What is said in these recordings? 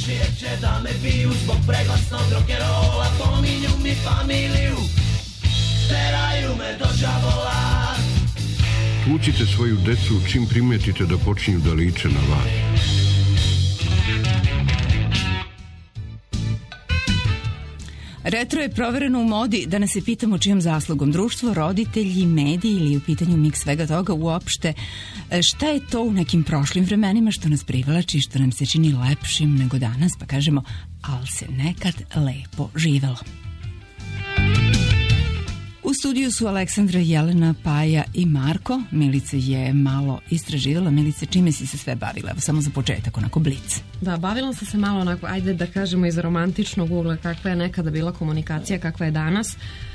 Komšije će da me biju zbog preglasnog rock'n'rolla, pominju mi familiju, teraju me do đavola. Tucite svoju decu čim primetite da počinju da liče na vas. Retro je provereno u modi, da nas se pitamo čijom zaslugom. Društvo, roditelji, mediji ili u pitanju miks svega toga uopšte. Šta je to u nekim prošlim vremenima što nas privlači, što nam se čini lepšim nego danas, pa kažemo, ali se nekad lepo živelo. U studiju su Aleksandra, Jelena, Paja i Marko. Milica je malo istraživala. Milice, čime si se sve bavila? Evo, samo za početak, onako blic. Da, bavila sam se malo onako, ajde da kažemo iz romantičnog ugla, kakva je nekada bila komunikacija, kakva je danas.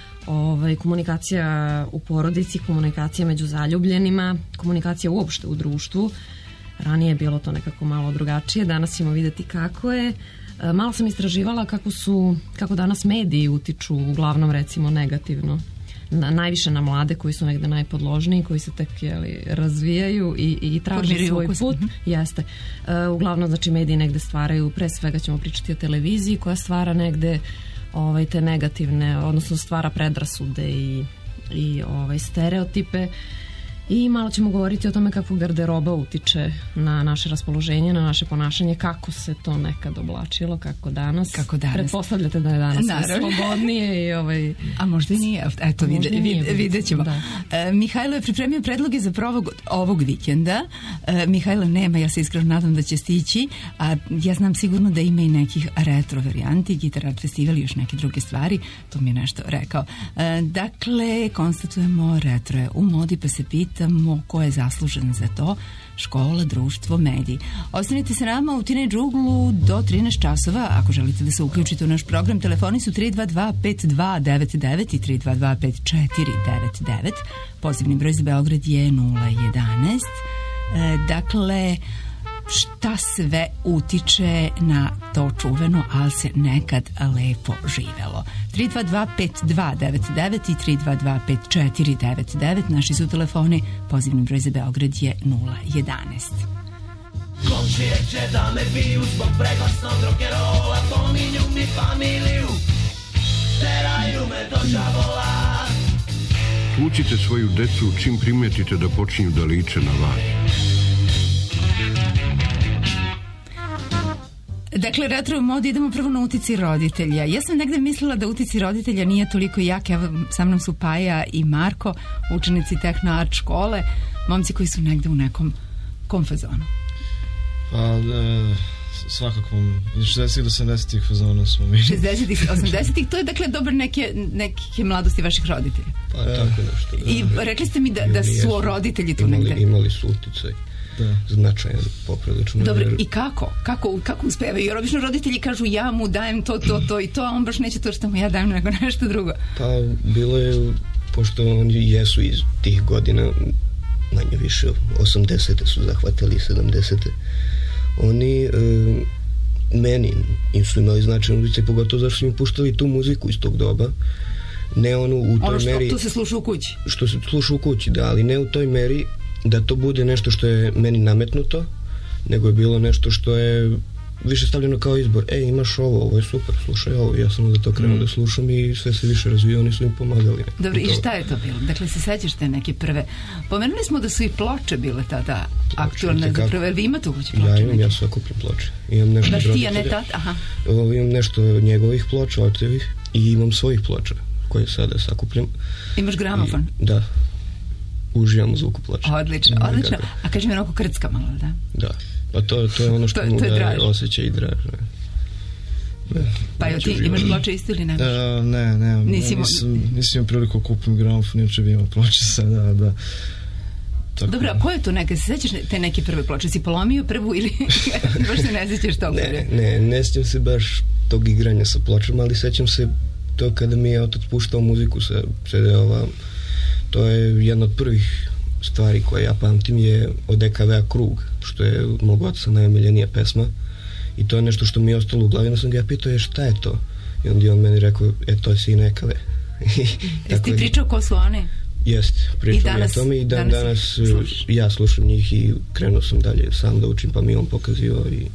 Komunikacija u porodici, komunikacija među zaljubljenima, komunikacija uopšte u društvu. Ranije je bilo to nekako malo drugačije, danas ćemo vidjeti kako je. Malo sam istraživala kako danas mediji utiču, uglavnom recimo negativno, najviše na mlade koji su negde najpodložniji, koji se tek razvijaju i traže svoj put. Jeste. Uglavnom, znači, mediji negde stvaraju, pre svega ćemo pričati o televiziji koja stvara negde te negativne, odnosno stvara predrasude i stereotipe. I malo ćemo govoriti o tome kako garderoba utiče na naše raspoloženje, na naše ponašanje, kako se to nekad oblačilo, kako danas. Pretpostavljate da je danas slobodnije i A možda i nije, eto, vidjet ćemo. Mihajlo je pripremio predloge za provog ovog vikenda. Mihajlo nema, ja se iskreno nadam da će stići, a ja znam sigurno da ima i nekih retro varijanti, Gitar Art Festival i još neke druge stvari, to mi je nešto rekao. Dakle, konstatujemo, retro je u modi, pa se pitamo ko je zaslužen za to. Škola, društvo, mediji. Ostanite se nama u Teenage Uglu do 13 časova. Ako želite da se uključite u naš program, telefoni su 322-5299 i 322-5499. Pozivni broj za Beograd je 011. Dakle, šta sve utiče na to čuveno, ali se nekad lepo živelo. 322-5299 i 322-5499. Naši su telefoni, pozivni broj za Beograd je 011. Komšije će da me biju zbog preglasnog rock'n'rolla, pominju mi familiju, teraju me do đavola. Tucite svoju decu čim primetite da počinju da liče na vas. Dakle, retro u modi, idemo prvo na utici roditelja. Ja sam negde mislila da utici roditelja nije toliko jak. Evo, sa mnom su Paja i Marko, učenici Tehno Art škole, momci koji su negde u nekom fazonu. Pa, svakako, iz 60-ih do 70-ih fazona smo mi. 60-ih, 80-ih, to je dakle dobar neke mladosti vaših roditelja. Pa, tako nešto. I rekli ste mi da su roditelji tu negde. Imali su uticaj. Značajan, poprilično. Dobro, i kako uspevaju? Jer obično roditelji kažu ja mu dajem to i to, a on baš neće to što mu ja dajem nego nešto drugo. Pa bilo je, pošto oni jesu iz tih godina, manje više 80-te su zahvatali, 70-te, oni meni su imali značajan utjecaj, pogotovo zašto su mi puštali tu muziku iz tog doba. Ne u toj meri... Ono što se sluša u kući. Što se sluša u kući, da, ali ne u toj meri da to bude nešto što je meni nametnuto, nego je bilo nešto što je više stavljeno kao izbor. Imaš ovo je super, slušaj ovo. Ja sam onda to krenuo da slušam i sve se više razvio, oni su im pomagali. Dobro, i šta je to bilo? Dakle, se sećaš te neke prve... Pomenuli smo da su i ploče bile tada aktualne za prve. Vi imate u kući ploče? Ja sakupljam ploče. Imam nešto baš ti, a ne tat? Aha. Imam nešto njegovih ploča, očevih, i imam svojih ploča koje sada sakupljam. Imaš gramofon? Da. Uživam u zvuku ploča. Odlično. A kaži mi onako krcka malo, da? Da. Pa to je ono što mu daje osjećaj i draž. Pa ti imaš ploče isto ili nemaš? Ne. Nisam imao priliku kupim gramofon, inače bi imao ploče sada, da. Dobro, a koje je to neke? Se sećaš te neke prve ploče? Si polomio prvu ili baš se ne sećaš toga? Ne sjećam se baš tog igranja sa pločama, ali sećam se to kada mi je otac puštao muziku sa CD-ova. To je jedna od prvih stvari koje ja pamtim je od EKV-a Krug, što je od mog oca najomiljenija pesma, i to je nešto što mi je ostalo u glavi. Onda sam ga ja pitao, šta je to? I onda je on meni rekao, to je sin EKV. Jesi ti pričao ko su oni? Jeste, pričao mi o tome i danas ja slušam njih i krenuo sam dalje sam da učim, pa mi on pokazivao i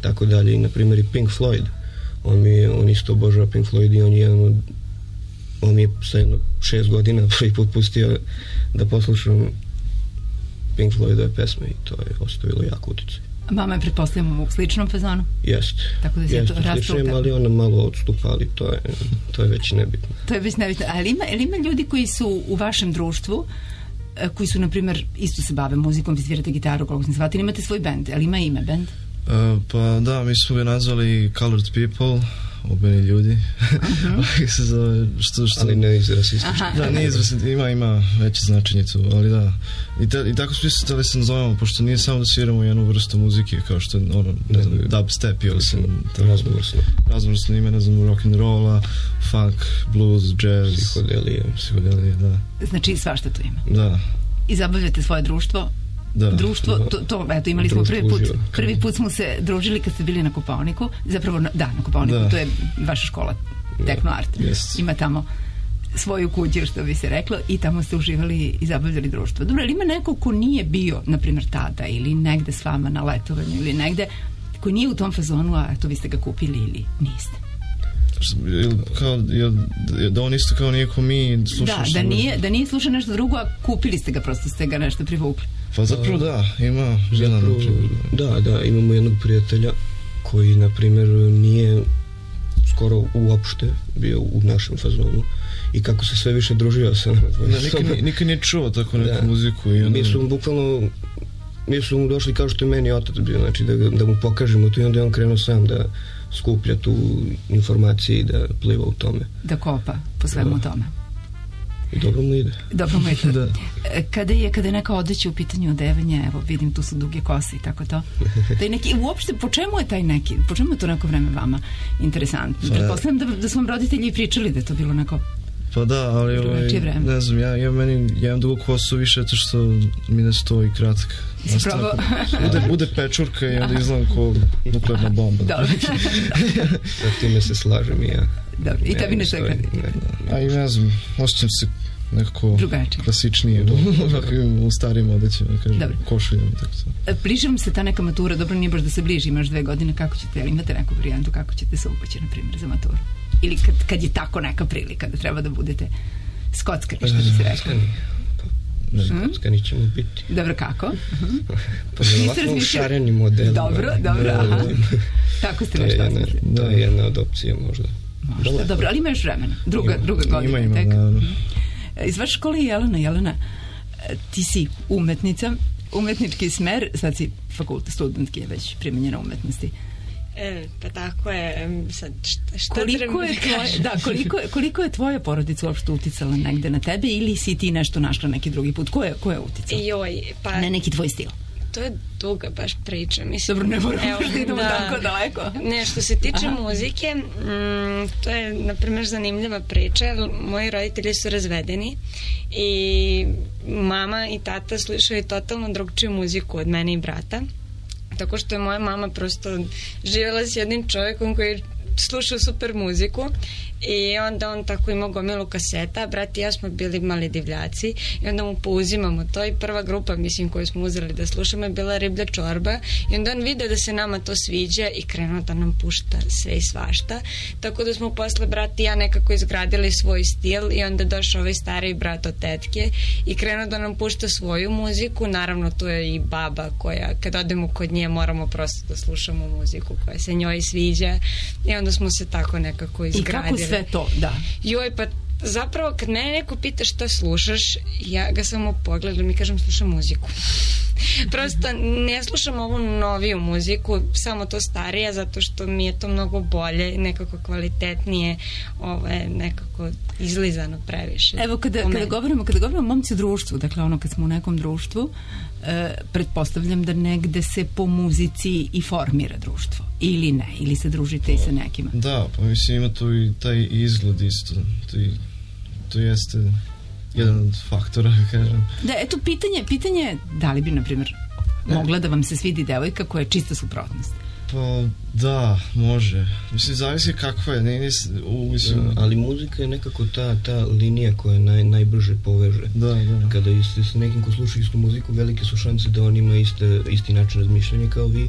tako dalje. I na primjer i Pink Floyd, on isto obožava Pink Floyd i on mi je sa jedno 6 godina prvi put pustio da poslušam Pink Floydove pesme i to je ostavilo jako utjecaj. Mama je, pretpostavljam, u sličnom fazonu? Jeste. Tako da se to sličnom, ali ona malo odstupa, ali to je već nebitno. To je već nebitno. Ali ima ljudi koji su u vašem društvu, koji su, na primjer, isto se bave muzikom, vi svirate gitaru, koliko sam shvatila, imate svoj band, ali ima ime band? Pa da, mi smo ga nazvali Colored People, obeni ljudi. Se zove, što... Ali ne iz rasistički. Da, nije iz rasistički, ima veće značenje tu, ali da. I tako smo mislili se nazovemo, pošto nije samo da sviramo jednu vrstu muzike, kao što je dubstep ili raznovrsno ime, ne znam, rock'n'rolla, funk, blues, jazz, psihodelije, da. Znači svašta tu ima. Da. I zabavljate svoje društvo? Da. Društvo, eto, imali smo prvi put smo se družili kad ste bili na Kopaoniku, zapravo, na Kopaoniku, to je vaša škola, Techno Art. Ima tamo svoju kuću, što bi se reklo, i tamo ste uživali i zabavljali društvo. Dobro, ali ima neko ko nije bio, na primjer, tada, ili negde s vama na letovanju, ili negde, ko nije u tom fazonu, a eto, vi ste ga kupili ili niste? Da on isto kao nije ko mi slušao da nije slušao nešto drugo, a kupili ste ga, prosto ste ga nešto privukli. Pa zapravo da, ima da, imamo jednog prijatelja koji, na primjer, nije skoro uopšte bio u našem fazonu i kako se sve više družio sa nama. Nikad nije čuo tako neku muziku. Mi su mu došli kao što je meni otac bio, znači da mu pokažemo to i onda je on krenuo sam da skuplja tu informacije i da pliva u tome. Da kopa po svemu tome. I dobro mu ide. Da. Kada je neka odeća u pitanju odevanja, evo vidim tu su duge kose i tako to. Uopšte, po čemu je to neko vreme vama interesantno? Pretpostavljam da su vam roditelji pričali da je to bilo neko... Pa da, ali ne znam, ja imam dugu kosu više zato što mi ne stoji kratak. Bude pečurka i onda izgledam ko nuklearna bomba. Dobro. Sa time se slažem i ja. Dobro, i tebi ne stoji. A i ne znam, osjećam se nekako klasičnije u starim odećima, košuljama i tako to. Bliži vam se ta neka matura, dobro nije baš da se bliži, imaš 2 godine, kako ćete, ali imate neku varijantu kako ćete se upaći, na primjer, za maturu? Ili kad je tako neka prilika da treba da budete skockani, što bi se rekao? Skockani ćemo biti. Dobro, kako? Pa verovatno u šareni modelu. Dobro, aha. Tako ste nešto osmislili. To je jedna od opcija možda. Dobro, ali ima još vremena. Druga godina. Ima. Iz vaše škole je Jelena, ti si umetnica, umetnički smer, sad si studentki je već primenjena umetnosti. Pa tako je, sad šta koliko je tvoja porodica uopšte uticala negde na tebe ili si ti nešto našla neki drugi put? Ko je uticala? Na neki tvoj stil? To je duga baš priča. Mislim, dobro, ne moramo da idemo tako daleko. Ne, što se tiče muzike, to je, na primjer, zanimljiva priča. Moji roditelji su razvedeni i mama i tata slušaju totalno drugčiju muziku od mene i brata. Tako što je moja mama prosto živjela s jednim čovjekom koji slušao super muziku i onda on tako imao gomilu kaseta, brat i ja smo bili mali divljaci i onda mu pouzimamo to i prva grupa, mislim, koju smo uzeli da slušamo je bila Riblja čorba i onda on vidio da se nama to sviđa i krenuo da nam pušta sve i svašta, tako da smo posle brat i ja nekako izgradili svoj stil i onda došao ovaj stariji brat od tetke i krenuo da nam pušta svoju muziku, naravno tu je i baba koja kad odemo kod nje moramo prosto da slušamo muziku koja se njoj sviđa i onda smo se tako nekako izgradili. I kako sve to, da. Joj, pa zapravo kad mene neko pita šta slušaš, ja ga samo pogledam i kažem slušam muziku. Prosto ne slušam ovu noviju muziku, samo to starije, zato što mi je to mnogo bolje, nekako kvalitetnije, nekako izlizano previše. Evo, kada govorimo o momci u društvu, dakle ono kad smo u nekom društvu, pretpostavljam da negde se po muzici i formira društvo. Ili ne, ili se družite i sa nekima. Da, pa mislim ima tu i taj izgled isto. To jeste jedan od faktora, kažem. Da, eto, pitanje da li bi, na primjer, mogla da vam se svidi devojka koja je čista suprotnost? Pa da, može. Mislim, zavisi kakva je. Ali muzika je nekako ta linija koja najbrže poveže. Da. Kada ste s nekim ko sluša istu muziku, velike su šanse da on ima isti način razmišljanja kao vi,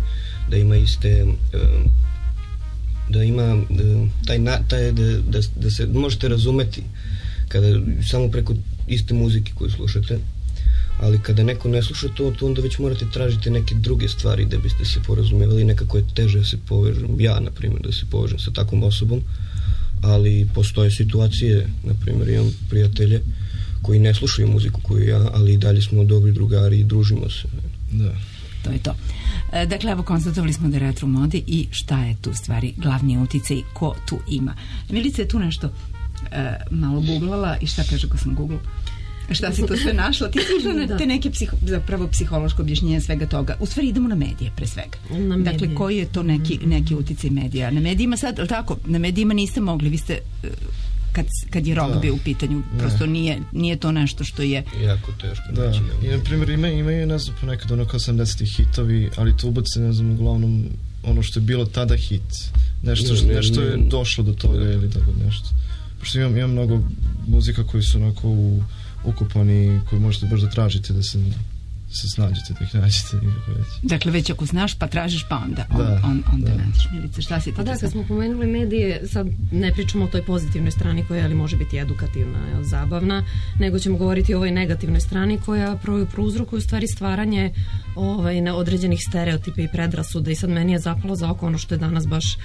da ima iste da ima taj da se možete razumeti kada samo preko iste muzike koju slušate, ali kada neko ne sluša to onda već morate tražiti neke druge stvari da biste se porazumevali. Nekako je teže da se povežem, ja na primjer, da se povežem sa takvom osobom, ali postoje situacije, na primjer imam prijatelje koji ne slušaju muziku koju ja, ali i dalje smo dobri drugari i družimo se. Da. To je to. Dakle, evo, konstatovali smo da je retro modi i šta je tu stvari glavni uticaj, ko tu ima. Milica je tu nešto malo googlala i šta kaže ko sam googlala? Šta si to sve našla? Ti si išla te neke zapravo psihološko objašnjenje svega toga. U stvari idemo na medije pre svega. Dakle, koji je to neki uticaj medija? Na medijima sad, tako, na medijima niste mogli, vi ste kad je rock bio u pitanju, prosto nije to nešto što je jako teško. Da, i na primjer imaju, ne znam, ponekad ono kao 80-ih hitovi, ali to ubace, ne znam, uglavnom ono što je bilo tada hit. Nešto je došlo do toga ili tako nešto. Pošto imam mnogo muzika koji su onako ukupani, koji možete baš da tražite da se snađete, da ih nađete. Dakle, već ako znaš pa tražiš pa onda nađeš. Milice, šta si ti? Pa da, kad smo pomenuli medije, sad ne pričamo o toj pozitivnoj strani koja može biti edukativna, zabavna, nego ćemo govoriti o ovoj negativnoj strani koja prouzrokuje u stvari stvaranje određenih stereotipa i predrasuda. I sad meni je zapalo za oko ono što je danas baš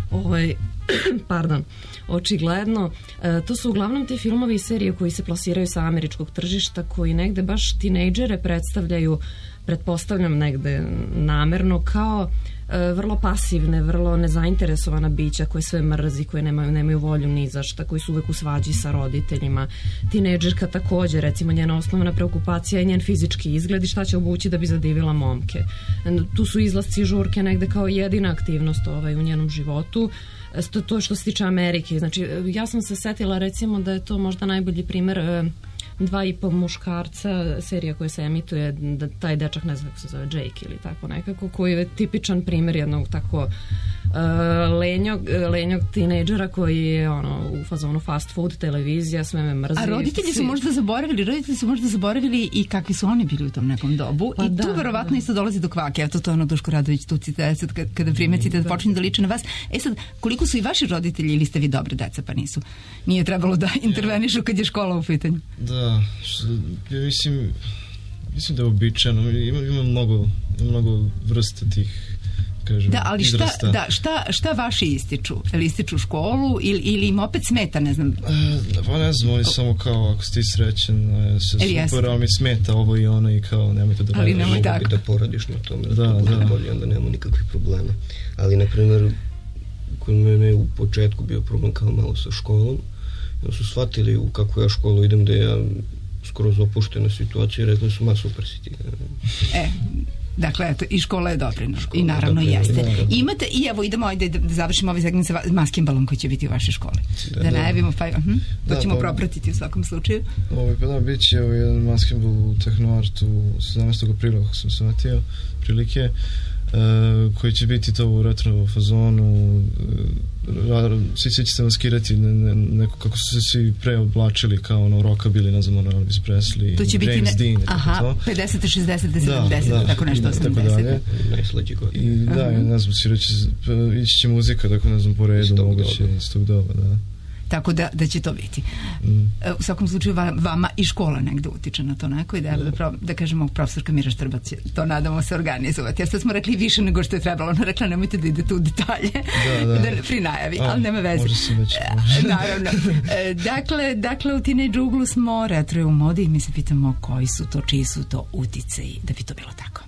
očigledno. To su uglavnom ti filmovi i serije koji se plasiraju sa američkog tržišta, koji negde baš tinejdžere predstavljaju, pretpostavljam negde namerno, kao vrlo pasivne, vrlo nezainteresovana bića koje sve mrzi, koje nemaju volju ni za šta, koji su uvek u svađi sa roditeljima. Tinejdžerka takođe, recimo njena osnovna preokupacija je njen fizički izgled i šta će obući da bi zadivila momke. Tu su izlasci i žurke negde kao jedina aktivnost u njenom životu. To što se tiče Amerike. Znači, ja sam se setila recimo da je to možda najbolji primer 2,5 muškarca, serija koja se emituje, da taj dečak, ne znam kako se zove, Jake ili tako nekako, koji je tipičan primjer jednog tako lenjog tinejdžera koji je u fazonu fast food, televizija, sve me mrzi. A roditelji su možda zaboravili i kakvi su oni bili u tom nekom dobu. Pa i tu verovatno isto dolazi do kvake. Eto, to je Duško Radović tu cita, kada primetite da počinju da liče na vas. Sad, koliko su i vaši roditelji ili ste vi dobre deca, pa nisu? Nije trebalo da intervenišu kad je škola u pitanju? Da, mislim da je običajno. Ima mnogo vrste tih, kažem, da, ali šta vaši ističu? Ili ističu školu ili im opet smeta, ne znam? Pa ne znam, oni samo kao, ako si ti srećen, super, ali mi smeta ovo i ono i kao, nemojte da radiš. Ali nemoj tako. Da poradiš na tome, da bude bolje, onda nema nikakvih problema. Ali, na primjer, kod mene u početku bio problem kao malo sa školom, onda su shvatili u kakvu ja školu idem, da ja skoro opuštena situacija i rekli su, super si ti. Dakle, eto, i škola je dobra, i naravno jeste. Imate, i evo, idemo da završimo ovaj segment sa maskimbalom koji će biti u vašoj školi. Da najavimo, to ćemo propratiti u svakom slučaju. Bit će jedan maskimbal u Tehnoartu 17. aprila, kako sam shvatio, prilike, koji će biti to u retro fazonu. Svi će se maskirati neko kako su se svi preoblačili kao rockabilly, ne znam, Elvis Presley, to će James biti Dean, 50, 60, 70, tako nešto, 80. Najslađi godine. I ne znam, ići će muzika, tako ne znam, po redu, moguće iz tog doba, da. Tako da će to biti. U svakom slučaju vama i škola negde utiče na to neko i da kažemo profesorka Mira Štrbac će to, nadamo se, organizovati. Sad smo rekli više nego što je trebalo. Ona rekla nemojte da idete u detalje da pri najavi, ali nema veze. Može se već. Naravno. Dakle, u Teenage uglu smo retro u modi i mi se pitamo koji su to, čiji su to uticaji da bi to bilo tako.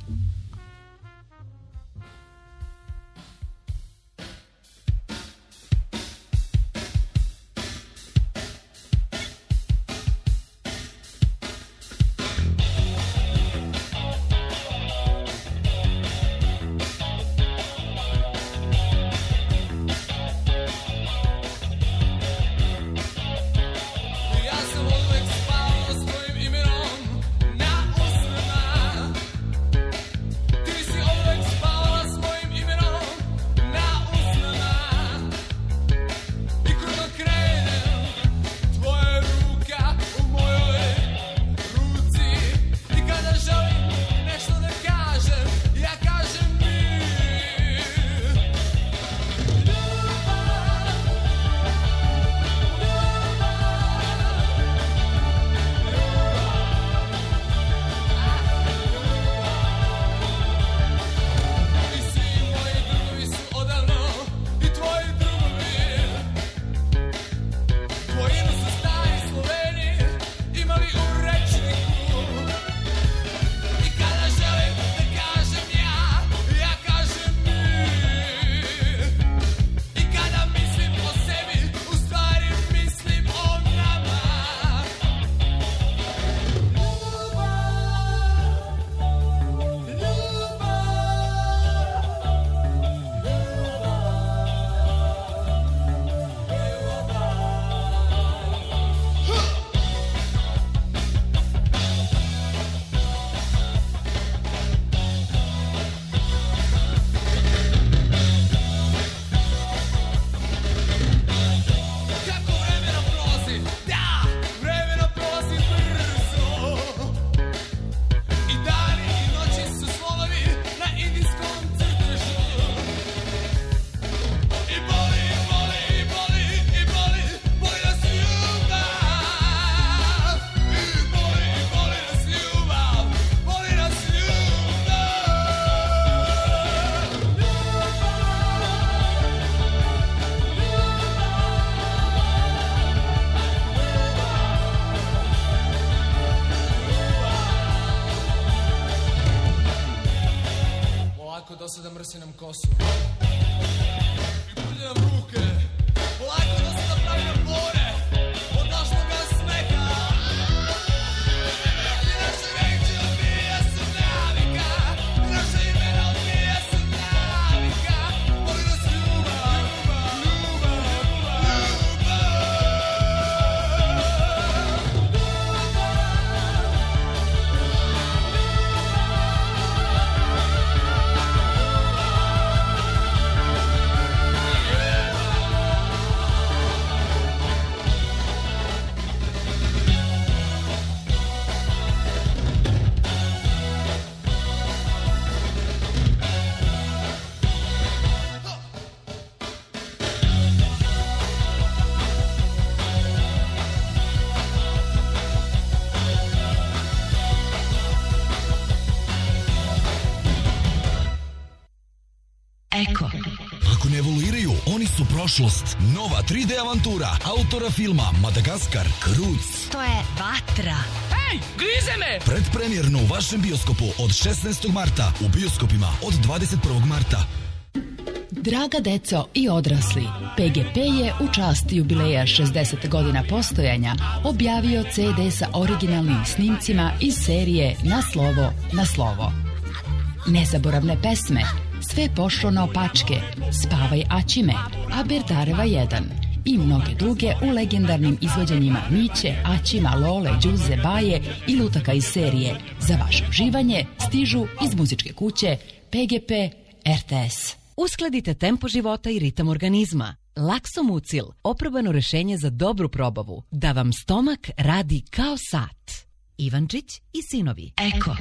oni su prošlost. Nova 3D avantura autora filma Madagaskar, Kruc. To je vatra. Hej, grize me! Predpremjerno u vašem bioskopu od 16. marta, u bioskopima od 21. marta. Draga deco i odrasli, PGP je u čast jubileja 60 godina postojanja objavio CD sa originalnim snimcima iz serije Na slovo, na slovo. Nezaboravne pesme, Sve pošlo naopačke, Spavaj Aćime, Aberdareva 1 i mnoge druge u legendarnim izvođenjima Miće, Aćima, Lole, Đuze, Baje i lutaka iz serije. Za vaše uživanje stižu iz muzičke kuće PGP RTS. Uskladite tempo života i ritam organizma. Laksomucil, oprobano rešenje za dobru probavu, da vam stomak radi kao sat. Ivančić i sinovi. Eko.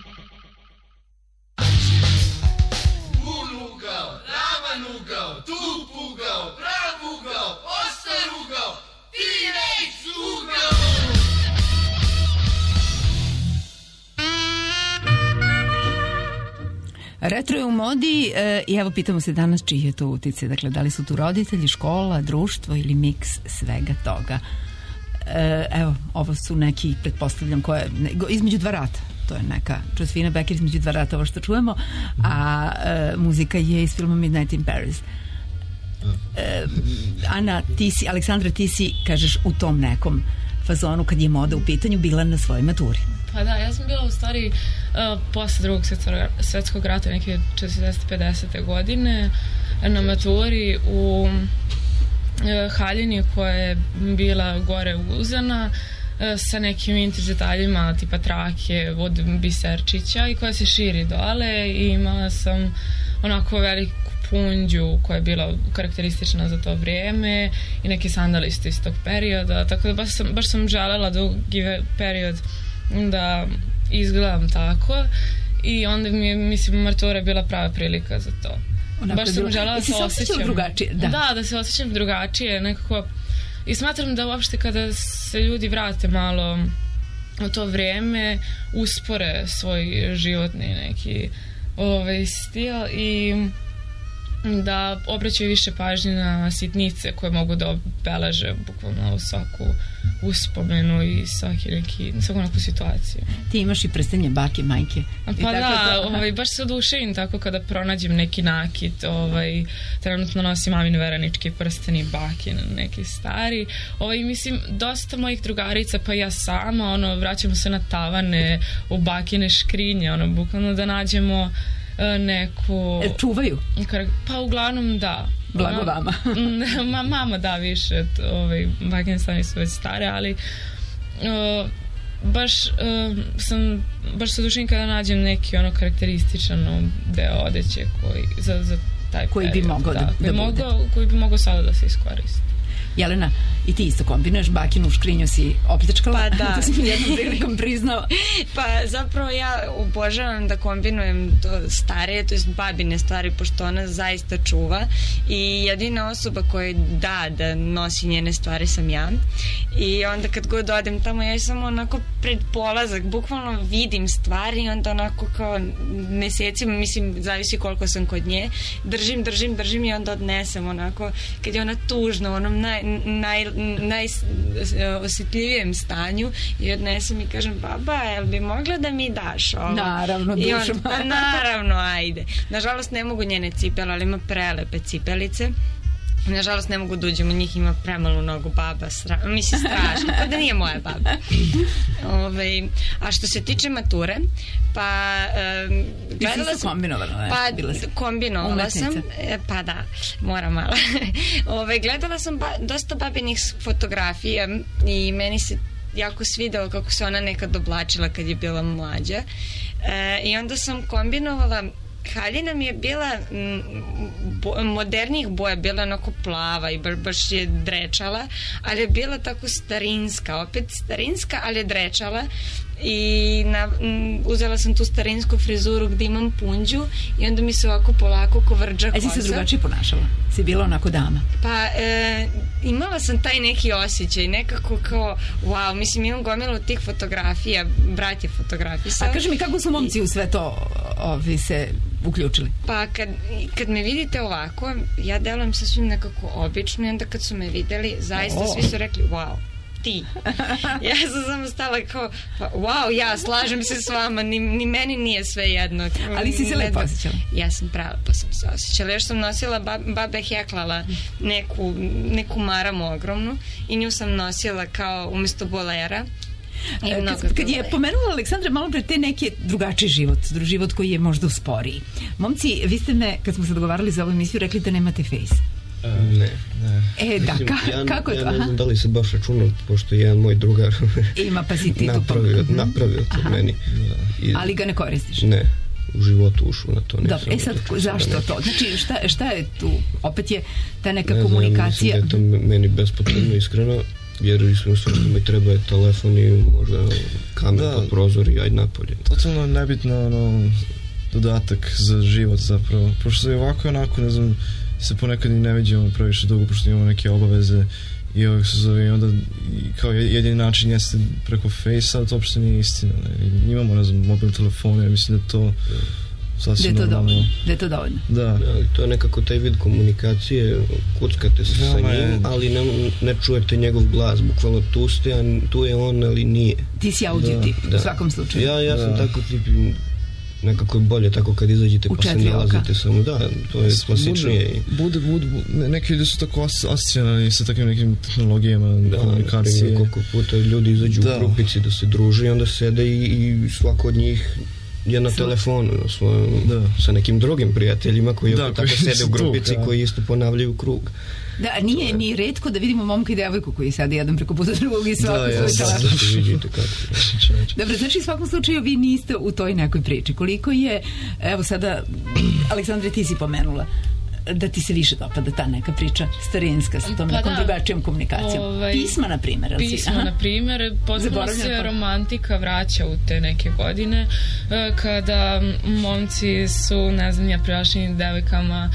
Ugao, ravan ugao, tup ugao, prav ugao, oštar ugao, teenage ugao. Retro je u modi i evo pitamo se danas čiji je to utice. Dakle, da li su tu roditelji, škola, društvo ili miks svega toga. Evo, ovo su neki, pretpostavljam, koje, između dva rata. To je neka Josephina Baker između dva rata, ovo što čujemo, a muzika je iz filma Midnight in Paris. Ana, Aleksandra, ti si, kažeš, u tom nekom fazonu kad je moda u pitanju bila na svojoj maturi. Pa da, ja sam bila u stvari posle drugog svetskog rata, neke 40-50. godine, na maturi u haljini koja je bila gore uzana, sa nekim vintage detaljima tipa trake od biserčića i koja se širi dole i imala sam onako veliku punđu koja je bila karakteristična za to vrijeme i neki sandalisti iz tog perioda, tako da baš sam želela dugi period da izgledam tako i onda mi je, mislim, matura je bila prava prilika za to. Baš sam želela da se osjećam drugačije. Da se osjećam drugačije, nekako. I smatram da uopšte kada se ljudi vrate malo u to vrijeme, uspore svoj životni neki stil i da obraćaju više pažnje na sitnice koje mogu da obeleže bukvalno svaku uspomenu i svaku neku situaciju. Ti imaš i prstenje bake, majke. Pa da, baš se oduševim tako kada pronađem neki nakit, trenutno nosim mamine veranički prsteni bake, neki stari. Mislim, dosta mojih drugarica, pa ja sama, vraćamo se na tavane, u bakine škrinje, bukvalno da nađemo neku... Čuvaju? Pa uglavnom da. Blago vama. Mama da više, bakine stani su već stare, ali baš se oduševim kada nađem neki karakterističan deo odeće za taj koji period. Bi mogao da bude. Koji bi mogao sada da se iskoristi. Jelena, i ti isto kombinuješ, bakinu škrinju si opljačkala? Pa da. To si mi jednom prilikom priznao. Pa zapravo ja obožavam da kombinujem to starije, to jest babine stvari, pošto ona zaista čuva i jedina osoba koja da nosi njene stvari sam ja. I onda kad god odem tamo, ja sam onako pred polazak, bukvalno vidim stvari i onda onako kao mesecima, mislim, zavisi koliko sam kod nje, držim i onda odnesem onako, kad je ona tužna, onom najosjetljivijem stanju i odnesem i kažem, baba, jel bi mogla da mi daš ovo? Naravno, dušom. Naravno, ajde. Nažalost ne mogu njene cipele, ali ima prelepe cipelice. Nažalost ne mogu da uđem u njih, ima premalu nogu baba, mislim strašno, pa da nije moja baba. A što se tiče mature, pa gledala sam... kombinovala, kombinovala umetnica. sam, pa da, moram malo. Gledala sam dosta babinih fotografija i meni se jako svidelo kako se ona nekad oblačila kad je bila mlađa. I onda sam kombinovala. Haljina mi je bila modernijih boja, bila onako plava i baš je drečala, ali je bila tako starinska, opet starinska, ali je drečala i uzela sam tu starinsku frizuru gde imam punđu i onda mi se ovako polako kovrđa kosa. A si se drugačije ponašala? Si bila onako dama? Pa imala sam taj neki osjećaj, nekako kao wow, mislim imam gomilu tih fotografija, brat je fotografisao. A kaži mi kako su momci u sve to se uključili? Pa kad me vidite ovako, ja delujem sasvim nekako obično i onda kad su me videli, zaista svi su rekli wow, ti. Ja sam samo stala kao, pa, wow, ja slažem se s vama, ni meni nije sve jedno. Ali si se lepo osjećala? Ja sam prelepo sam se osjećala. Još sam nosila, babe heklala neku maramu ogromnu i nju sam nosila kao umesto bolera. Kad je pomenula Aleksandra malo pre te neke drugačiji život koji je možda usporiji. Momci, vi ste me, kad smo se dogovarali za ovu emisiju, rekli da nemate face. Ne. Kako je to? Ja ne znam da li se baš računam, pošto jedan moj drugar ima napravio to meni. Ali ga ne koristiš? Ne, u životu ušao na to. Dobro, sad zašto to? Znači, šta je tu? Opet je ta neka komunikacija. Ne znam, mislim da je to meni bespotrebno, iskreno, jer sve što mi treba je telefon i možda kamer pod prozor i ajde napolje. Totalno nebitno dodatak za život zapravo, pošto je ovako onako, ne znam, se ponekad i ne vidimo previše dugo, pošto imamo neke obaveze i ovih se zove, i onda kao jedini način jeste preko Face-a, to uopšte nije istina. Imamo, ne znam, mobilni telefon, ja mislim da je to sasvim normalno. Da je to dovoljno. Da, ali to je nekako taj vid komunikacije, kuckate se sa njim, ali ne čujete njegov glas, bukvalno tu je on, ali nije. Ti si audio tip, u svakom slučaju. Ja sam tako tip, nekako je bolje tako kad izađete pa se nalazite samo, to je klasičnije. Bude, neki ljudi su tako asocijalni sa takvim nekim tehnologijama, komunikacije. Koliko puta ljudi izađu u grupici da se druže i onda sede i svako od njih je na telefonu sa nekim drugim prijateljima koji tako sede u grupici koji isto ponavljaju krug. Da, nije ni retko da vidimo momka i devojku koji sede jedan preko puta drugog i svako svoj telefon. Dobro, znači u svakom slučaju vi niste u toj nekoj priči. Koliko je, evo sada, Aleksandre, ti si pomenula da ti se više dopada ta neka priča starinska sa tom nekom drugačijom komunikacijom. Pisma, na primjer. Pisma, na primjer, potpuno se romantika vraća u te neke godine, kada momci su, ne znam, neprilašenim devojkama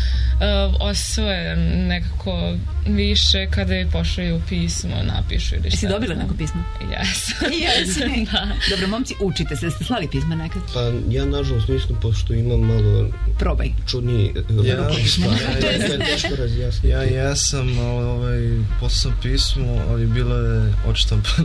osvoje nekako više kada je pošalju pismo, napišu ili šta. Jesi dobila neko pismo? Jesam. Dobro, momci, učite se, ste slali pisma nekad? Pa ja nažalost nisam, pošto imam malo čudniji to je teško razjasniti. Ja jesam, poslao pismo, ali bilo je odštampano.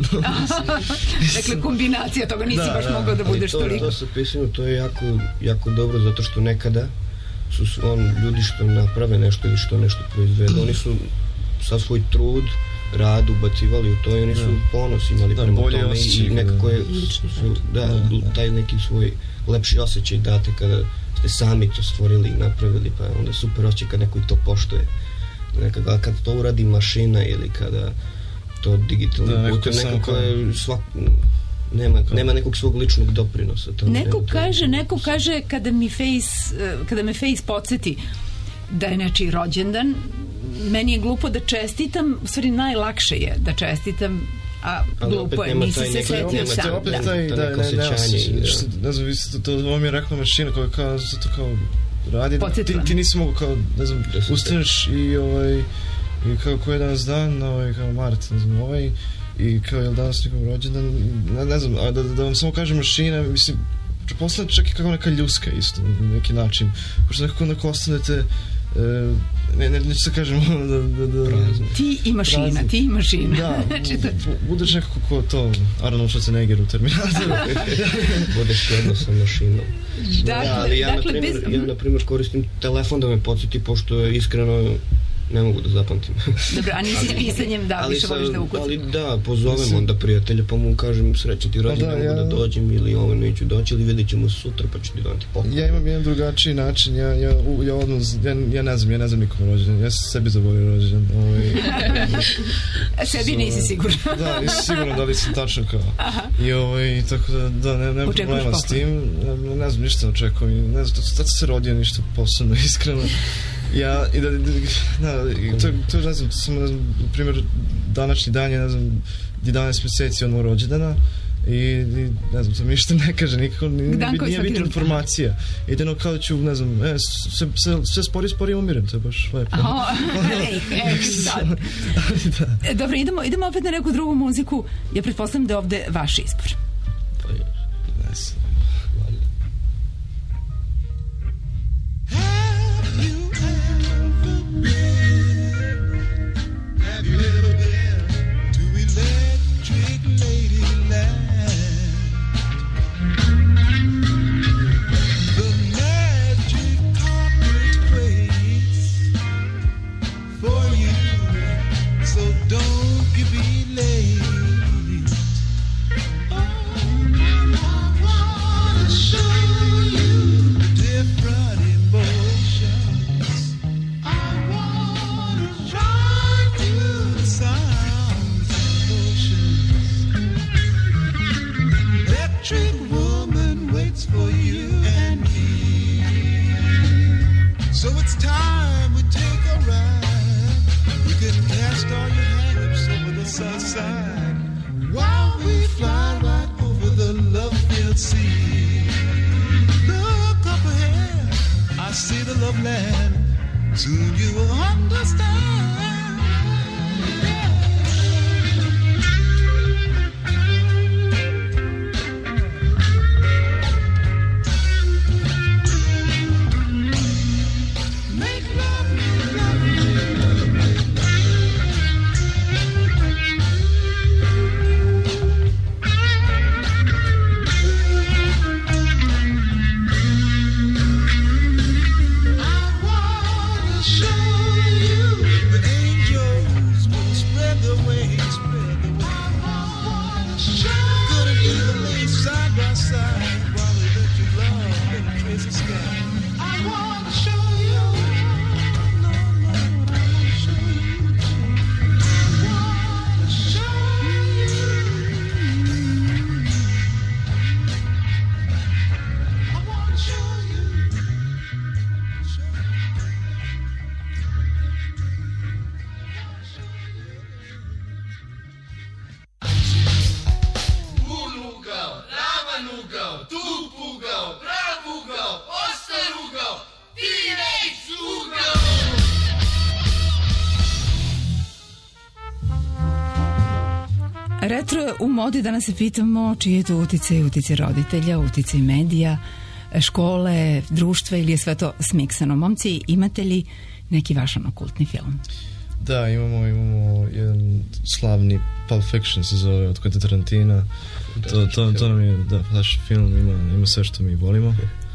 Dakle, kombinacija toga, nisi baš mogao da budeš toliko. To sa pismom, to je jako dobro, zato što nekada su ljudi što naprave nešto ili što nešto proizvede, oni su sa svoj trud, rad ubacivali u to i oni su ponos imali prema tome i nekako je taj neki svoj lepši osjećaj date kada ste sami to stvorili i napravili, pa onda super osjećaj kad neko i to poštuje. Nekada kad to uradi mašina ili kada to digitalni putem, nekako je nema nekog svog ličnog doprinosa. Neko kaže kada me Face podsjeti da je nečiji rođendan, meni je glupo da čestitam, u stvari najlakše je da čestitam, a glupo je, nisi se setio sam. To je opet taj ne znam, ovo mi je rekla mašina koja kao radi, ti nisi mogu kao, ne znam, ustaneš i kao koji je danas dan, kao Mart, ne znam, i kao je li danas nekom rođendan, ne znam, a da vam samo kažem mašina, mislim, postane čak i kako neka ljuska isto, na neki način, pošto nekako ostanete, neću se kažem ti i mašina da, budeš nekako ko to Arnold Schwarzenegger u Terminatoru. Budeš jedno sa mašinom. Ali ja na primjer koristim telefon da me podsjeti, pošto je iskreno ne mogu da zapamtim. Dobro, a nisi pisanjem više voliš da ukucam? Ali da, pozovem onda prijatelja pa mu kažem srećan ti rođendan, ne mogu da dođem ili neću doći, ili vidjet ćemo sutra pa ću ti doneti poklon. Ja imam jedan drugačiji način, ja ne znam nikom rođendan, ja sam sebi zaboravio rođendan. Sebi nisi siguran. Da, nisam siguran da li sam tačno kao. I tako da nema problema s tim, ne znam ništa očekujem, ne znam, tad se rodio ništa posebno, iskreno. To ne znam, samo, ne znam, na primjer, današnji dan je, ne znam, 11 mjeseci od moj rođendana I ne znam, to mi ništa ne kaže, nikako nije bitna informacija. Jedino kao da ću, ne znam, sve sporije umirem, to je baš lepo. Dobro, idemo opet na neku drugu muziku. Ja pretpostavljam da je ovde vaš izbor. Pa je, ne znam. Retro u modi, danas se pitamo čiji je to uticaj roditelja, uticaj medija, škole, društva ili je sve to smiksano. Momci, imate li neki vaš kultni film? Da, imamo jedan slavni Pulp Fiction se zove od Quentin Tarantina. To nam je naš film, ima sve što mi volimo.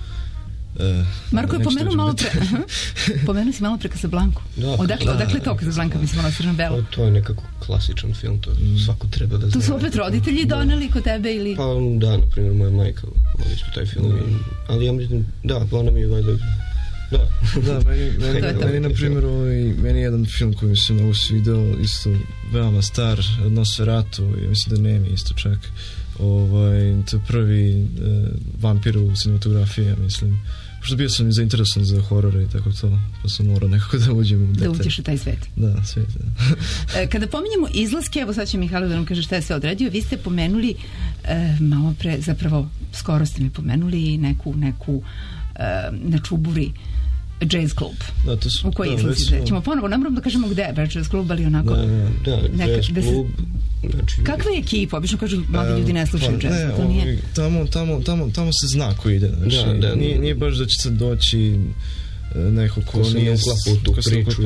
Marko je pomenuo si malo pre Casablanku. Odakle to Casablanka, mislim, ono Crno-belo? To je nekako klasičan film, to svako treba da zna. To su opet roditelji doneli kod tebe ili? Pa da, na primjer, moja majka voli su taj film, ali ja mislim, da, ona mi je valjda. Da, meni na primjer meni je jedan film koji mi se mnogo svidao, isto veoma star, Nosferatu, ja mislim da Nemi isto čak. To je prvi vampir u cinematografiji, ja mislim. Pošto bio sam zainteresovan za horore i tako to, pa sam morao nekako da uđem u detalj. Da uđeš u taj svet. Da, svet, da. Kada pominjemo izlaske, evo sad će Mihajlo da nam kaže šta je sve odredio, vi ste pomenuli malo pre, zapravo skoro ste mi pomenuli neku na Čuburi jazz klub. Da, to su, u koji izlazite? Ćemo ponovo, ne moram da kažemo gde je jazz klub, ali onako... Da, jazz klub... Kakva je ekipa? Obično kažu, mladi ljudi ne slušaju jazz. Tamo se zna ko ide. Nije baš da će se doći neko ko nije uklapa u tu priču.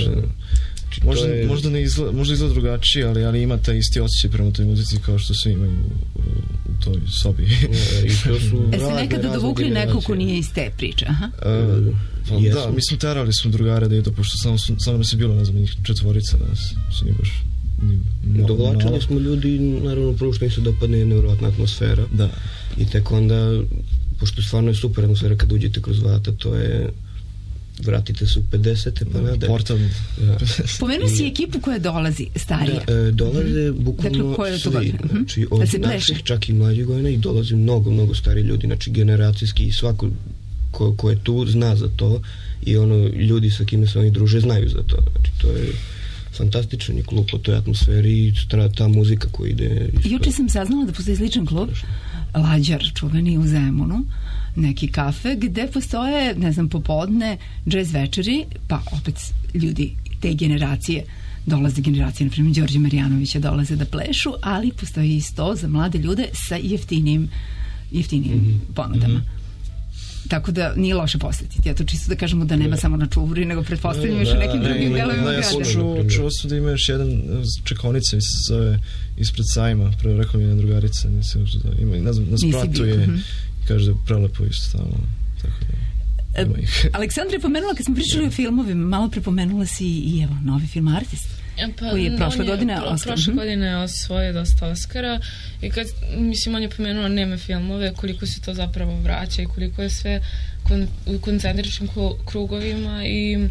Možda izgleda drugačije, ali ima taj isti osjećaj prema toj muzici kao što svi imaju u toj sobi. Jeste nekada dovukli neko ko nije iz te priče? Da, mislim, terali smo drugare da idu, pošto samo nas je bilo, ne znam, njih 4 nas su nije baš... Dovlačili smo ljudi, naravno, prvo što im se dopadne je nevjerovatna atmosfera. Da. I tek onda, pošto stvarno je super atmosfera kad uđete kroz vrata, to je... Vratite se u 50. pa nadalje. Portal. Pomenuo si ekipu koja dolazi, starija. Dolaze bukvalno svi. Znači, od naših čak i mlađih godina i dolazi mnogo stari ljudi. Znači, generacijski i svako ko je tu zna za to i ljudi sa kime se oni druže znaju za to. Znači, to je fantastičan je klub po toj atmosferi i ta muzika koja ide. Juče sam saznala da postoji sličan klub, Lađar, čuveni u Zemunu, neki kafe, gde postoje, ne znam, popodne, džez večeri, pa opet ljudi te generacije, dolaze generacije, na primjer Đorđe Marjanovića, dolaze da plešu, ali postoji isto za mlade ljude sa jeftinim ponudama. Tako da nije loše posjetiti. Ja to čisto da kažemo da nema samo na Čuvuri, nego pretpostavljam još u nekim drugim delovima grada. Ja sam čuo da ima još jedan čekaonica, mislim se zove ispred sajma, prvo rekla mi jedna drugarica, mislim da ima, ne znam, na spratu je, kaže da je prelepo isto tamo, tako da... Aleksandra je pomenula, kad smo pričali o filmovima, malo prepomenula si i evo, novi film Artist, koji je prošle godine Oscar. Prošle godine osvojio dosta Oscara i kad, mislim, on je pomenula neme filmove, koliko se to zapravo vraća i koliko je sve u koncentričnim krugovima i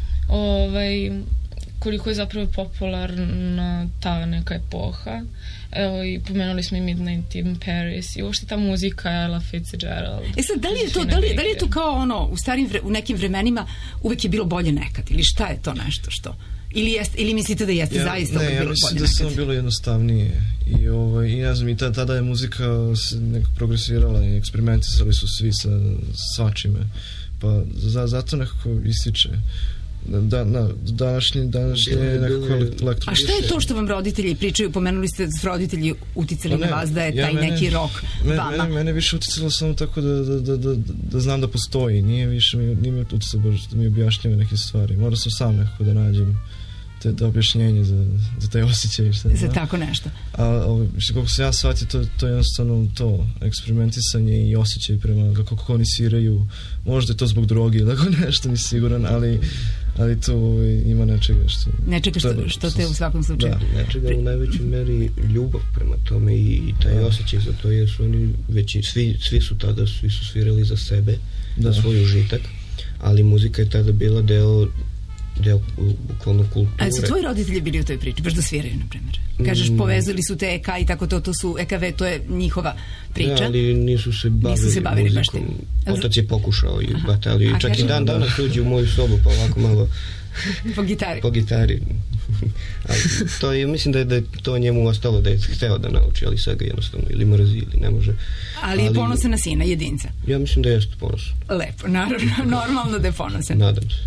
koliko je zapravo popularna ta neka epoha. Evo, i pomenuli smo i Midnight in Paris i uopšte ta muzika Ella Fitzgerald. Sad, da li je to kao ono, u nekim vremenima uvek je bilo bolje nekad, ili šta je to nešto što? Ili mislite da jeste zaista bilo bolje nekad? Ne, ja mislim da je samo bilo jednostavnije i ne znam, i tada je muzika nekako progresirala i eksperimentisali su svi sa svačime, pa zato nekako ističe današnje nekako elektro. A šta je to što vam roditelji pričaju? Pomenuli ste da su roditelji uticali na vas, da je taj neki rock vama. Mene više uticalo samo tako da znam da postoji. Nije mi uticalo baš da mi objašnjava neke stvari. Morao sam sam nekako da nađem da objašnjenje za taj osjećaj. Za tako nešto. A kako sam ja shvatio, to je jednostavno to eksperimentisanje i osjećaj prema kako oni sviraju. Možda je to zbog droge ili nešto, nisam siguran, ali to ima nečega što te u svakom slučaju. Da, nečega u najvećoj meri ljubav prema tome i taj osjećaj za to, jer su oni svi su svirali za sebe, za svoj užitak, ali muzika je tada bila deo bukvalno kulture. A su tvoji roditelji bili u toj priči, baš da sviraju, na primjer? Kažeš, povezali su te EK i tako to su EKV, to je njihova priča. Da, ali nisu se bavili muzikom. Otac je pokušao, ali čak i dan danas uđe u moju sobu, pa ovako malo po gitari. Ali mislim da je to njemu ostalo, da je hteo da nauči, ali sad ga jednostavno ili mrzi ili ne može. Ali je ponosan na sina, jedinca? Ja mislim da jeste ponosan. Lepo, naravno, normalno da je ponosan. Nadam se.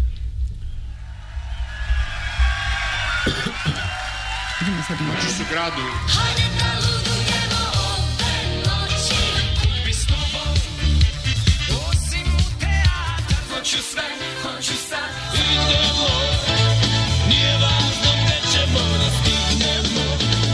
Idemo sad noći u gradu. Hajde da ludujemo ove noći. Bi s tobom osim u teatr. Hoću sve, hoću sad. Idemo, nije važno gde ćemo da stignemo.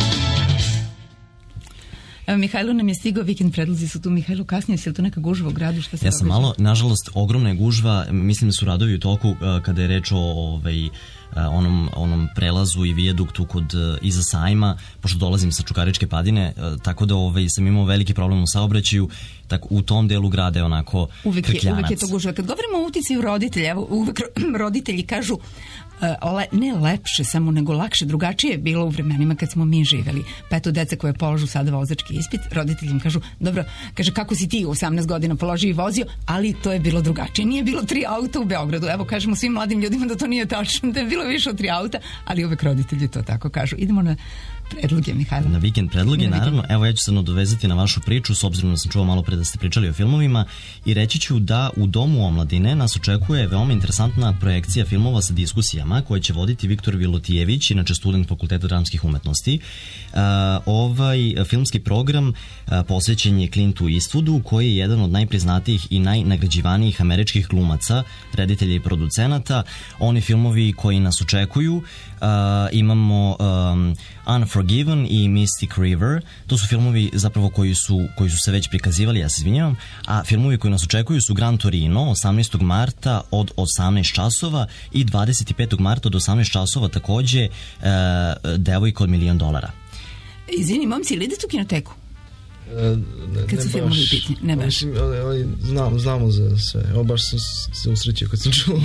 Evo, Mihajlo nam je stigao, vikend predlozi su tu. Mihajlo, kasnije, si li to neka gužva u gradu? Šta se ja sam malo, nažalost, ogromna je gužva. Mislim da su radovi u toku kada je reč o onom prelazu i vijaduktu iza sajma, pošto dolazim sa Čukaričke padine, tako da sam imao veliki problem u saobraćaju, tako u tom delu grada je onako krkljanac. Uvek je to gužva. Kad govorimo o uticaju roditelja, evo, uvek roditelji kažu ne lepše samo, nego lakše, drugačije je bilo u vremenima kad smo mi živeli. Pa eto, deca koje polažu sada vozački ispit, roditelji im kažu, dobro, kaže, kako si ti u 18 godina položio i vozio, ali to je bilo drugačije. Nije bilo 3 auta u Beogradu. Evo, kažemo svim mladim ljudima da to nije tačno, da je bilo više od 3 auta, ali uvek roditelji to tako kažu. Idemo na predloge, Mihajlo. Na vikend predloge, naravno. Evo, ja ću se nadovezati na vašu priču, s obzirom da sam čuo malo pre da ste pričali o filmovima, i reći ću da u Domu omladine nas očekuje veoma interesantna projekcija filmova sa diskusijama koje će voditi Viktor Vilotijević, inače student Fakulteta dramskih umetnosti. Ovaj filmski program posvećen je Clintu Eastwoodu, koji je jedan od najpriznatijih i najnagrađivanijih američkih glumaca, reditelja i producenata. Oni filmovi koji nas očekuju, imamo Unforgiven i Mystic River. To su filmovi zapravo koji su se već prikazivali, ja se izvinjavam, a filmovi koji nas očekuju su Gran Torino 18. marta od 18 časova i 25. marta od 18 časova takođe Devojka od $1.000.000. Izvini, momci, ili idete u kinoteku? Kad su filmovi bitni, ne baš. Mislim, ali znamo za sve. Evo, baš sam se usrećio kad sam čuo.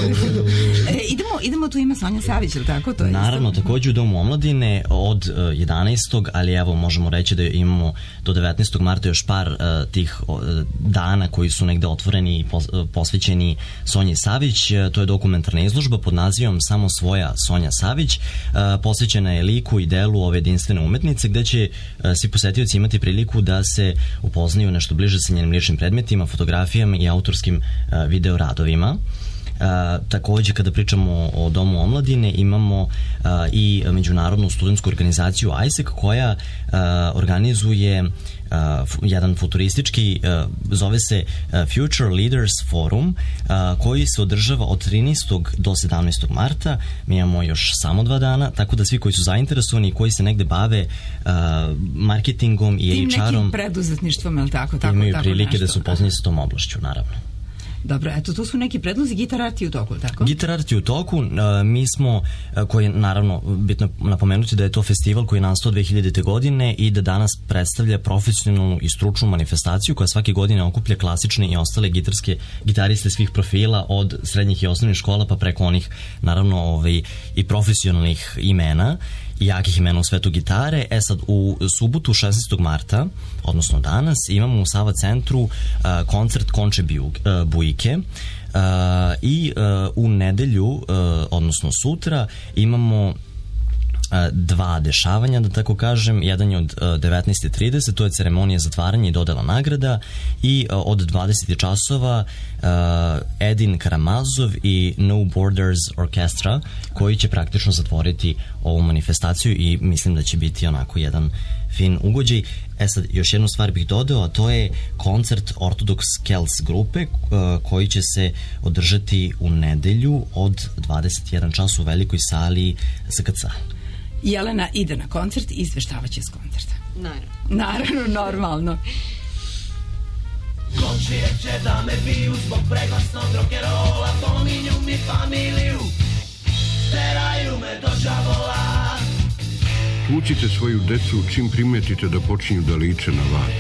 Idemo, tu ima Sonja Savić, ili tako? To je naravno, isto. takođe u Domu omladine od 11. ali evo možemo reći da imamo do 19. marta još par tih dana koji su negde otvoreni i posvećeni Sonji Savić. To je dokumentarna izložba pod nazivom Samo svoja Sonja Savić. Posvećena je liku i delu ove jedinstvene umetnice, gde će svi posetioci imati priliku da se upoznaju nešto bliže sa njenim ličnim predmetima, fotografijama i autorskim video radovima. Takođe, kada pričamo o Domu omladine, imamo i međunarodnu studentsku organizaciju ISEC koja organizuje jedan futuristički, zove se Future Leaders Forum, koji se održava od 13. do 17. marta. Mi imamo još samo 2 dana, tako da svi koji su zainteresovani i koji se negde bave marketingom i HR-om, tim nekim preduzetništvom, je li tako? Imaju tako prilike nešto, da se upoznaju sa tom oblašću, naravno. Dobro, eto, to su neki predlozi. Gitar Art je u toku, tako? Gitar Art je u toku. Mi smo, koji je naravno bitno napomenuti da je to festival koji je nastao 2000. godine i da danas predstavlja profesionalnu i stručnu manifestaciju koja svake godine okuplja klasične i ostale gitariste svih profila od srednjih i osnovnih škola pa preko onih naravno i profesionalnih imena i jakih imena u svetu gitare. Sad u subotu 16. marta, odnosno danas, imamo u Sava centru koncert Konče Bujke i u nedelju, odnosno sutra, imamo 2 dešavanja, da tako kažem. Jedan je od 19:30, to je ceremonija zatvaranja i dodela nagrada, i od 20 časova Edin Karamazov i No Borders Orchestra, koji će praktično zatvoriti ovu manifestaciju i mislim da će biti onako jedan fin ugođaj. Sad, još jednu stvar bih dodao, a to je koncert Orthodox Kells grupe koji će se održati u nedelju od 21 čas u velikoj sali SKC. Jelena ide na koncert i izveštavaće s koncerta. Naravno, normalno. Komšije će da me biju zbog preglasnog rock'n'rolla, pominju mi familiju, teraju me do đavola. Tucite svoju decu čim primetite da počinju da liče na vas.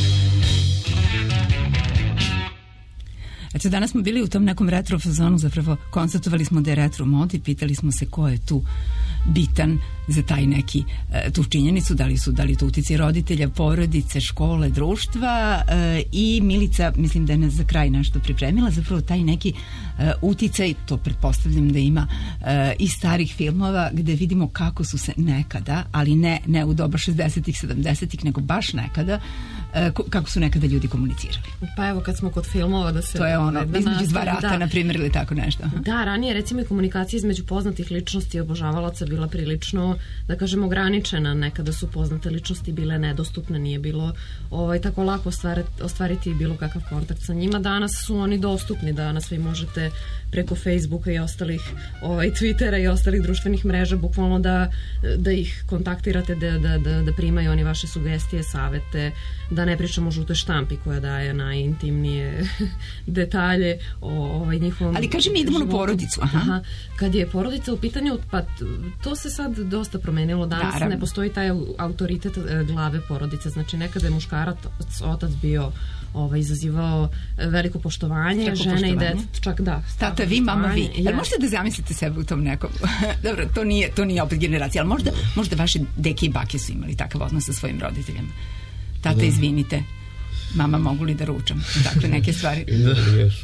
Eto, danas smo bili u tom nekom retro fazonu, zapravo konstatovali smo da je retro mod i pitali smo se ko je tu bitan za taj neki tu činjenicu, da li je to uticaj roditelja, porodice, škole, društva, i Milica, mislim da je nas za kraj nešto pripremila, zapravo taj neki uticaj, to pretpostavljam da ima iz starih filmova gde vidimo kako su se nekada, ali ne u doba 60-ih, 70-ih, nego baš nekada, kako su nekada ljudi komunicirali. Pa evo, kad smo kod filmova, da se... To je ono, između 2 rata, na primjer, ili tako nešto. Da, ranije, recimo, i komunikacija između poznatih ličnosti i obožavalaca bila prilično, da kažem, ograničena. Nekada su poznate ličnosti bile nedostupne, nije bilo tako lako ostvariti bilo kakav kontakt sa njima. Danas su oni dostupni, danas vi možete preko Facebooka i ostalih Twittera i ostalih društvenih mreža bukvalno da ih kontaktirate, da primaju oni vaše sugestije, savete, da ne pričamo o žutoj štampi koja daje najintimnije detalje o njihovom... Ali kaži mi, idemo na porodicu. Aha. Kad je porodica u pitanju, pa to se sad dosta promenilo. Danas ne postoji taj autoritet glave porodice. Znači, nekada je muškarac, otac bio izazivao veliko poštovanje, žene i dete, čak da. Tata vi, mama vi. Ali možete da zamislite sebe u tom nekom... Dobro, to nije opet generacija, ali možda vaše deke i bake su imali takav odnos sa svojim roditeljima. Tata, izvinite, mama, mogu li da ručam? Dakle, neke stvari. Da, jesu.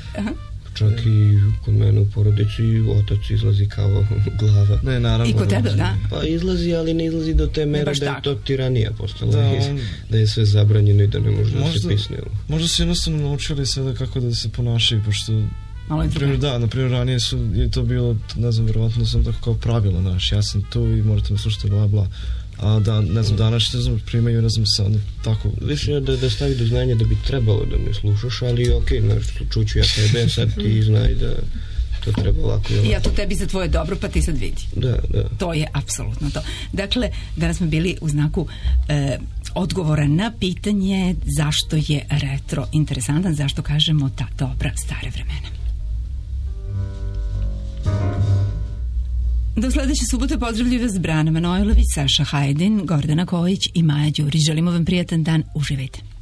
Čak i kod mene u porodici otac izlazi kao glava. Ne, naravno. I kod tebe, da? Pa izlazi, ali ne izlazi do te mere da je to tiranija postala. Da je sve zabranjeno i da ne može da se pisne. Možda su jednostavno naučili sada kako da se ponašaju, pošto na primjer ranije je to bilo, ne znam, verovatno sam tako kao pravilo naš, ja sam tu i morate me slušati, bla bla. A da, ne znam, danas primaju, ne znam, sad tako... Više da stavi do znanja da bi trebalo da me slušaš, ali okej, čuću ja tebe, sad ti znaj da to treba ovako i ovako. Ja to tebi za tvoje dobro, pa ti sad vidi. Da. To je apsolutno to. Dakle, danas smo bili u znaku odgovora na pitanje zašto je retro interesantan, zašto kažemo ta dobra stare vremena. Do sledeće subote pozdravljaju vas Brana Manojlović, Saša Hajdin, Gordana Kojić i Maja Đurić. Želimo vam prijatan dan, uživajte.